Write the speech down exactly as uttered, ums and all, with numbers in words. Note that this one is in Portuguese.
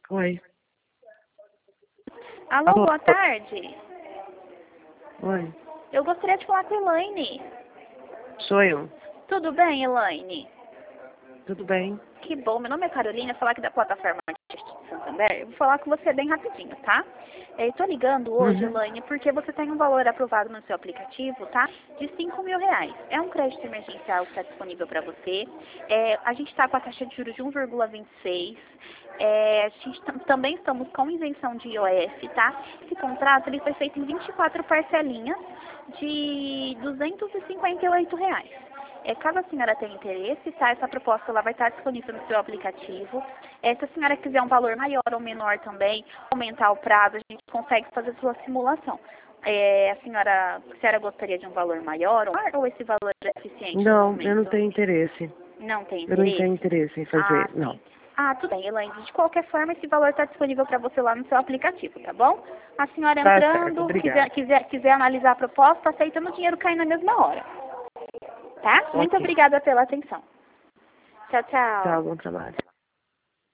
Oi. Alô, Alô? boa tarde. Oi. Eu gostaria de falar com a Elaine. Sou eu. Tudo bem, Elaine? Tudo bem? Que bom, meu nome é Carolina, falar aqui da plataforma de Santander. Eu vou falar com você bem rapidinho, tá? Eu tô ligando hoje, Uhum. Elaine, porque você tem um valor aprovado no seu aplicativo, tá? De cinco mil reais. É um crédito emergencial que está disponível para você. É, a gente está com a taxa de juros de um vírgula vinte e seis. É, a gente tam- também estamos com isenção de I O F, tá? Esse contrato ele foi feito em vinte e quatro parcelinhas de duzentos e cinquenta e oito reais. É, caso a senhora tenha interesse, tá? Essa proposta ela vai estar disponível no seu aplicativo. É, se a senhora quiser um valor maior ou menor também, aumentar o prazo, a gente consegue fazer sua simulação. É, a senhora, a senhora gostaria de um valor maior ou esse valor é suficiente no Não, eu não momento? tenho interesse. Não tem Eu não tenho interesse? interesse em Ah, fazer, não. sim. Ah, tudo bem, Elaine. De qualquer forma, esse valor está disponível para você lá no seu aplicativo, tá bom? A senhora Tá certo, entrando, quiser, obrigado. quiser, quiser analisar a proposta, aceitando o dinheiro cair na mesma hora. Tá? Muito Ok. obrigada pela atenção. Tchau, Tchau, tchau. bom trabalho.